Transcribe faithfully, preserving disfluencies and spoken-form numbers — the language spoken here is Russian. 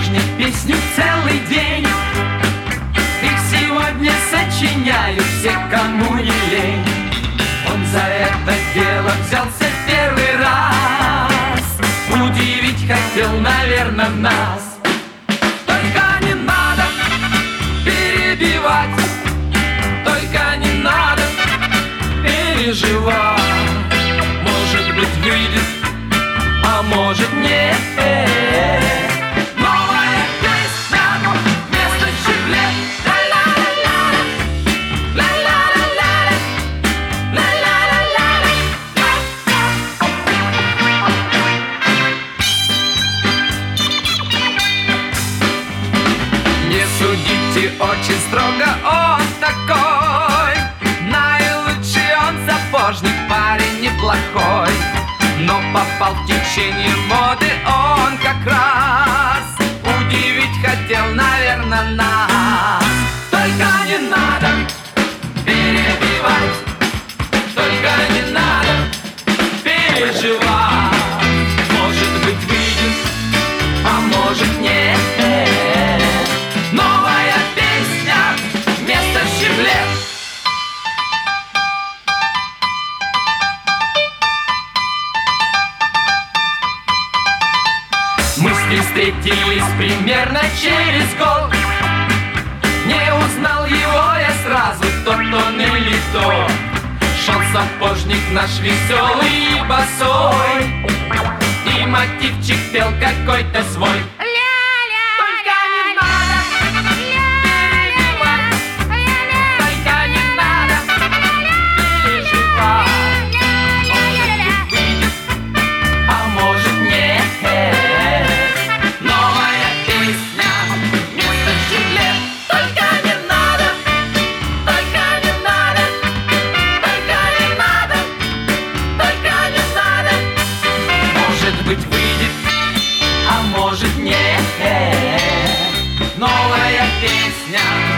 сапожник песню целый день. Их сегодня сочиняют все, кому не лень. Он за это дело взялся первый раз. Удивить хотел, наверное, нас. Только не надо перебивать, только не надо переживать. Может быть, выйдет, а может нет. Новая песня вместо щеглет. Ла-ла-ла-ла, ла-ла-ла-ла, ла-ла-ла-ла. Не судите очень строго, он такой. Наилучший он сапожник, парень неплохой. Но попал в течение моды он как раз. Удивить хотел, наверное, нас. Только не надо перебивать, только не надо переживать. Может быть, выйдет, а может нет. Новая песня вместо щеглет. Мы с ним встретились примерно через год. Не узнал его я сразу, тот он или то. Шел сапожник наш веселый и босой, и мотивчик пел какой-то свой. Быть выйдет, а может нет. Новая песня